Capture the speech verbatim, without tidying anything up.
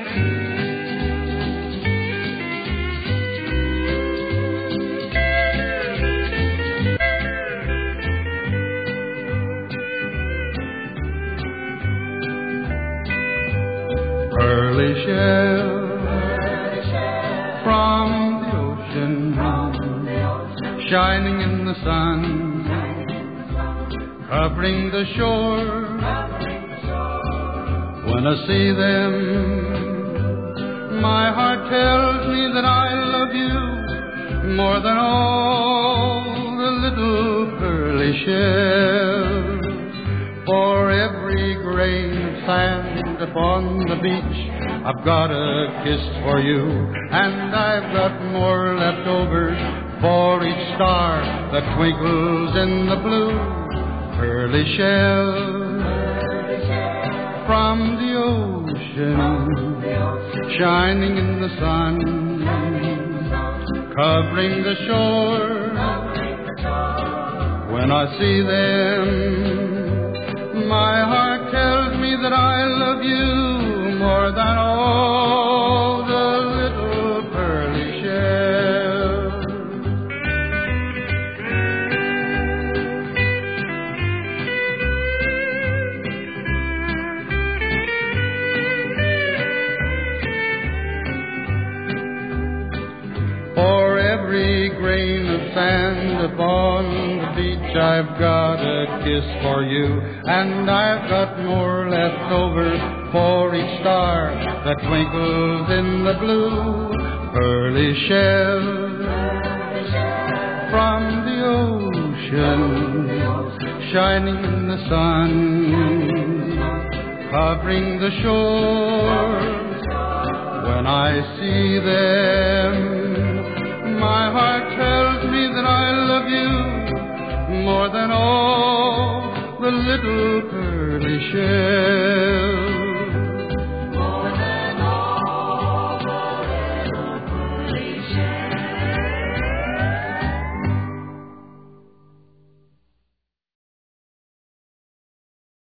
Pearly shell from the ocean, shining in the sun, covering the shore. When I see them, my heart tells me that I love you more than all the little pearly shells. For every grain of sand upon the beach, I've got a kiss for you, and I've got more left over for each star that twinkles in the blue. Pearly shells from the ocean, shining in the sun, covering the shore. When I see them, my heart tells me that I love you more than all the little pearly shells. For every grain of sand upon the beach, I've got a kiss for you, and I've got more left over for each star that twinkles in the blue. Pearly shells from the ocean, shining in the sun, covering the shore. When I see them, my heart tells me that I love you more than all the little pearly shells.